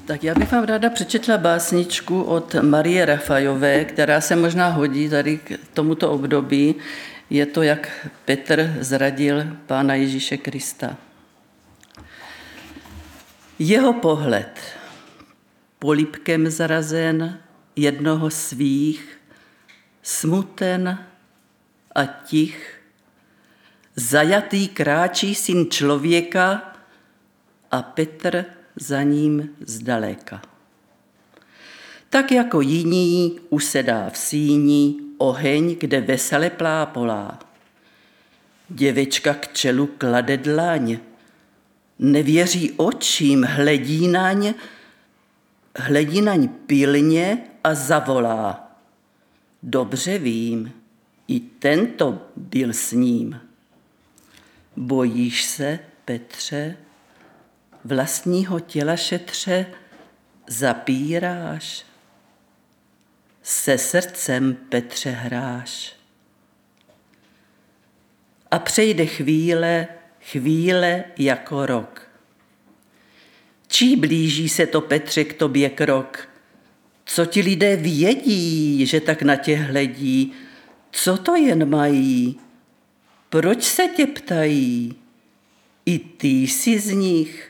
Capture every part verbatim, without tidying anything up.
Tak já bych vám ráda přečetla básničku od Marie Rafajové, která se možná hodí tady k tomuto období. Je to, jak Petr zradil Pána Ježíše Krista. Jeho pohled, polibkem zarazen jednoho svých, smuten a tich, zajatý kráčí syn člověka a Petr za ním zdaleka. Tak jako jiní usedá v síni oheň, kde vesele plápolá. Děvečka k čelu klade dlaň, nevěří očím, hledí naň, hledí naň pilně a zavolá. Dobře vím, i tento byl s ním. Bojíš se, Petře, vlastního těla šetře, zapíráš, se srdcem, Petře, hráš. A přejde chvíle, chvíle jako rok. Čí blíží se to, Petře, k tobě krok? Co ti lidé vědí, že tak na tě hledí? Co to jen mají? Proč se tě ptají? I ty jsi z nich.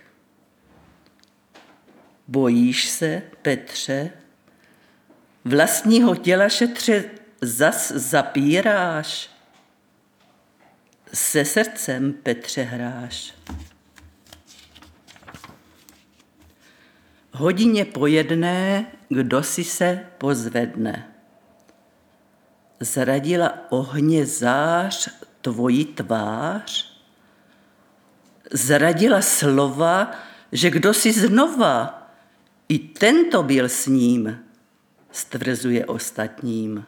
Bojíš se, Petře, vlastního těla šetře zas zapíráš, se srdcem, Petře, hráš. Hodině po jedné, kdo si se pozvedne. Zradila ohně zář tvoji tvář? Zradila slova, že kdo si znova, i tento byl s ním, stvrzuje ostatním.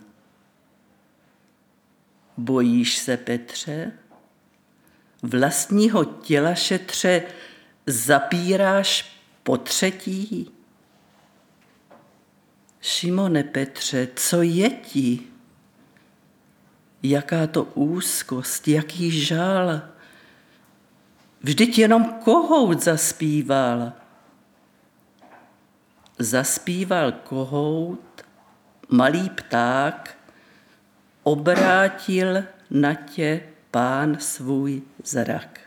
Bojíš se, Petře, vlastního těla šetře zapíráš po třetí? Šimone, Petře, co je ti? Jaká to úzkost, jaký žál? Vždyť jenom kohout zaspíval. Zaspíval kohout, malý pták, obrátil na tě Pán svůj zrak.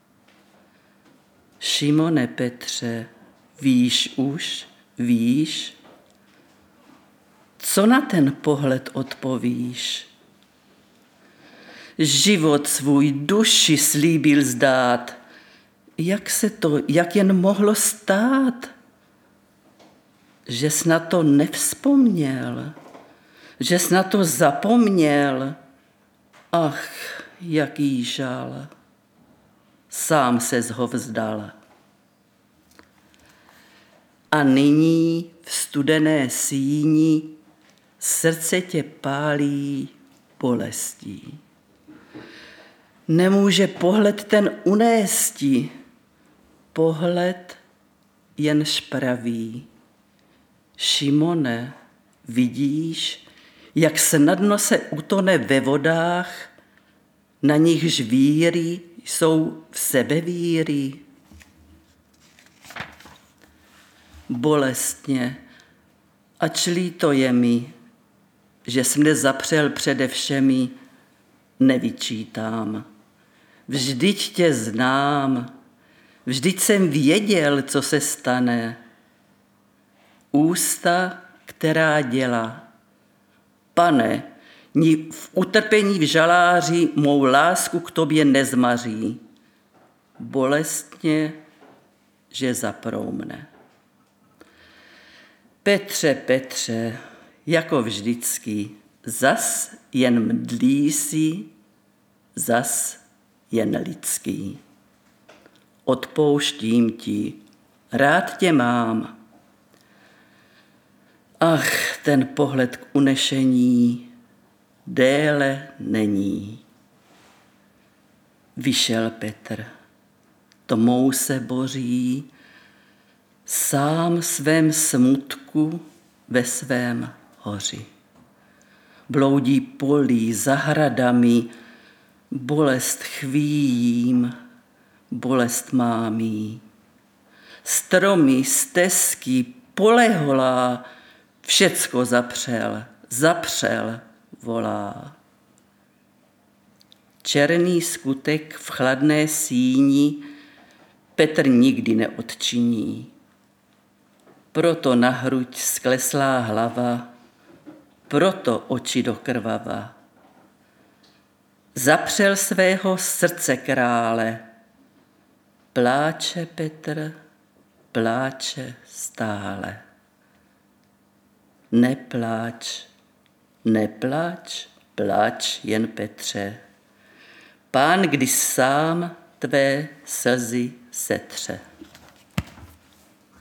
Šimone, Petře, víš už, víš, co na ten pohled odpovíš? Život svůj duši slíbil zdát, jak se to, jak jen mohlo stát, že jsi na to nevzpomněl, že jsi na to zapomněl. Ach, jaký žal, sám ses ho vzdal. A nyní v studené síni srdce tě pálí bolestí. Nemůže pohled ten unésti, pohled jen špraví. Šimone, vidíš, jak snadno se utone ve vodách, na nichž víry jsou v sebevíry. Bolestně, ač líto je mi, že jsi mne zapřel přede všemi, nevyčítám. Vždyť tě znám, vždyť jsem věděl, co se stane. Ústa, která děla. Pane, ni v utrpení v žaláři mou lásku k tobě nezmaří. Bolestně, že zaproumne. Petře, Petře, jako vždycky, zas jen mdlí si, zas jen lidský. Odpouštím ti, rád tě mám. Ach, ten pohled k unešení déle není. Vyšel Petr, tmou se boří, sám svém smutku ve svém hoři. Bloudí polí, zahradami, bolest chvíjím, bolest mámí. Stromy, stezky, pole holá, všecko zapřel, zapřel, volá. Černý skutek v chladné síni Petr nikdy neodčiní. Proto na hruď skleslá hlava, proto oči do krvava. Zapřel svého srdce krále, pláče Petr, pláče stále. Nepláč, nepláč, pláč jen Petře. Pán když sám tvé slzy setře.